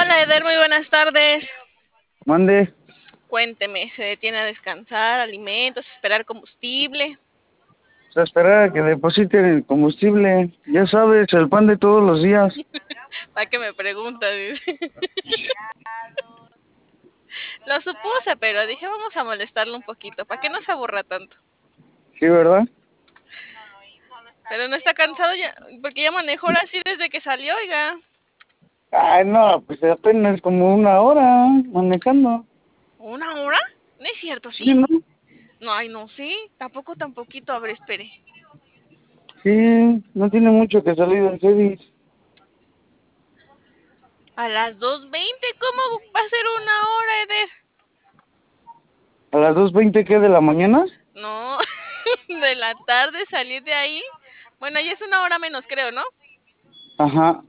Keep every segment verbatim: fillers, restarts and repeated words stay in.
Hola Eder, muy buenas tardes. Mande, Cuénteme, ¿se detiene a descansar, alimentos, esperar combustible? pues a esperar a que depositen el combustible. Ya sabes, el pan de todos los días. ¿Para qué me pregunta? Lo supuse, pero dije vamos a molestarlo un poquito, para que no se aburra tanto. Sí, ¿verdad? Pero no está cansado ya, porque ya manejó ahora sí desde que salió, oiga. Ay, no, pues apenas como una hora manejando. ¿Una hora? No es cierto, ¿sí? Sí, ¿no? No, ay, no, sí, tampoco tan poquito, a ver, espere. Sí, no tiene mucho que salir del Cedis. A las dos veinte, ¿cómo va a ser una hora, Eder? ¿A las dos veinte qué de la mañana? No, de la tarde salí de ahí. Bueno, ya es una hora menos, creo, ¿no? Ajá.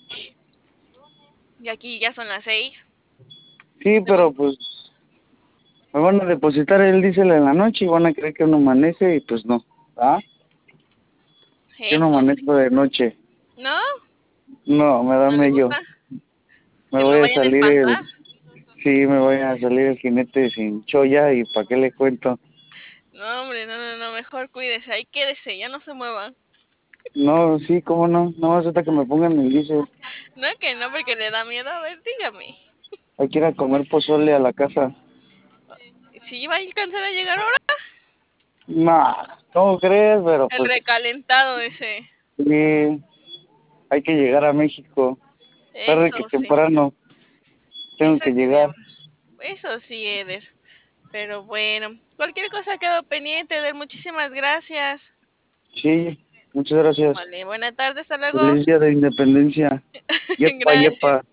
Y aquí ya son las seis. Sí, De buen- pero pues me van a depositar el diésel en la noche y van a creer que uno amanece y pues no. ¿Ah? Yo no Eso sí. amanezco de noche. ¿No? No, me da ¿No le mello. gusta? Me Que voy lo a vayan a salir espantar. el... Sí, me voy a salir el jinete sin choya y ¿para qué le cuento? No, hombre, no, no, no, mejor cuídese. Ahí quédese, ya no se mueva. No, sí, cómo no. No más hasta que me pongan el diésel. No, que no, porque le da miedo. A ver, dígame. Hay que ir a comer pozole a la casa. ¿Sí va a alcanzar a llegar ahora? No, ¿cómo crees? Pero El pues recalentado ese. sí, hay que llegar a México. Tarde que Eso sí. temprano tengo Eso que sí, llegar. eso sí, Eder. Pero bueno, cualquier cosa quedó pendiente, Eder. Muchísimas gracias. Sí, muchas gracias. Vale, buena tarde, hasta luego. Feliz día de independencia. Yepa, Gracias. yepa.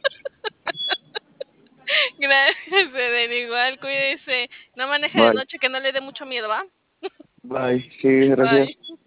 Gracias, Eden. Igual, cuídese. No maneje de Bye, noche, que no le dé mucho miedo, ¿va? bye. Sí, gracias. Bye.